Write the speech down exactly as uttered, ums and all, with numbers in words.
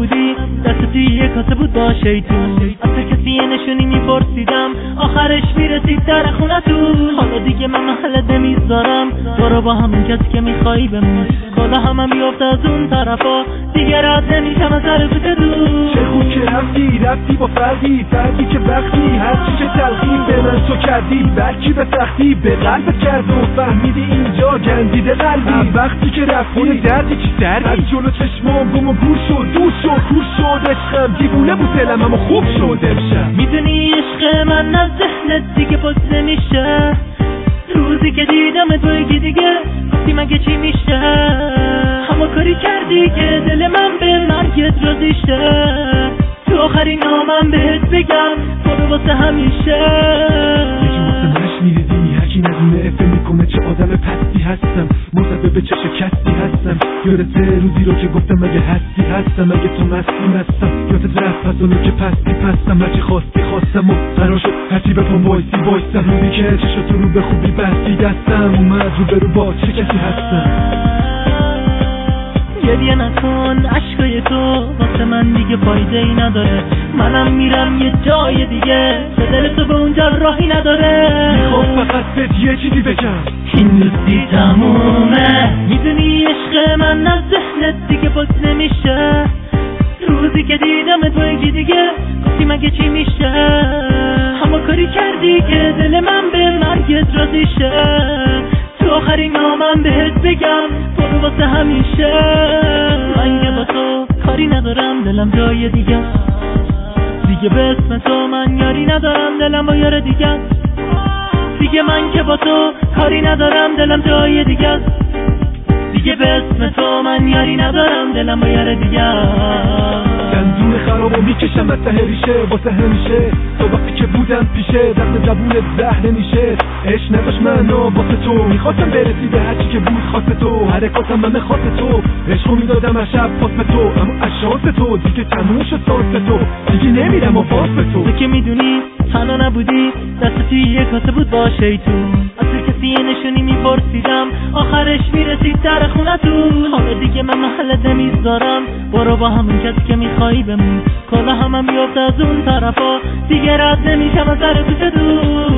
نبودی دست توی یه کاسه بود با شیطون. از تو کسی یه نشونی میپرسیدم آخرش میرسید در خونتون. حالا دیگه من محلت نمیذارم برو با همون کسی که میخوایی بمون. کلا همم بیافت از اون طرفا دیگه رد نمیشم از سر تو دور. چه خوب که رفتی رفتی با فردی فردی که وقتی هرچی که تلخیم به من تو کردی بلکی به سختی به قلبت کرد و فهمیدی اینجا گندیده قلبی. وقتی که رفتی دردی چی دردی از جلو چشمام گم و گور شد دور شد کور شد عشقم دیوونه بود دلم اما خوب شد امشب. میدونی عشق من از ذهنت دیگه پاک نمیشه. روزی که دیدم توی دیگه گفتی مگه چی میشه. همه کاری کردی که دل من به مرگت راضی شه. تو آخرین نامم بهت بگم برو واسه همیشه. یکی واسه مش میریزی هرکی ندونه افه میکنه چه آدم پستی هستم. مصبه به چه شکستی هستم. یادت روزی رو که گفتم مگه هستی هستم. مگه تو مستی مستم یادت رفت پس اونو که پستی پستم. هرچی خواستی خواستم و قرار شد هرچی بپام وایسی وایستم. روزی که چشاتو رو به خوبی بستی دستم اومد رو برو با چه کسی هستم. گریه نکن عشقای تو واسه من دیگه فایده ای نداره. منم میرم یه جای دیگه به دل تو به اونجا راهی نداره. میخوام فقط بهت یه چیزی بگم این دوستی تمومه. میدونی عشق من از ذهنت دیگه پاک نمیشه. روزی که دیدم تو یکی دیگه گفتی مگه چی میشه. همه کاری کردی که دل من به مرگت راضی شه. تو آخرین نامم بهت بگم برو واسه همیشه. من که با تو کاری ندارم دلم جای دیگه دیگه به اسم تو من یاری ندارم دلم با یار دیگه دیگه. من که با تو کاری ندارم دلم جای دیگه دیگه به اسم تو من یاری ندارم دلم با یار دیگه. دندون خرابو میکشم از ته ریشه واسه همیشه. تو وقتی که بودم پیشه دست زبونت زهر نمیشه. عشق نداشت منو واسه تو میخواستم برسی به هرچی که بود خواست تو. حرکاتم همه خواست تو عشقو میدادم هر شب پاس به تو. اما از شانس تو دیگه تموم شد سانس تو دیگه نمیرم و پاس به تو. تو که میدونی تنها نبودی دست توی یه کاسه بود با شیطون. از تو کسی یه نشونی میپرسیدم آخرش میرسید در خونتون. حالا دیگه من محلت نمیذارم برو با همون کسی که میخوایی بمون. کلا همم بیافت از اون طرفا دیگه رد نمیشم از سر تو دور.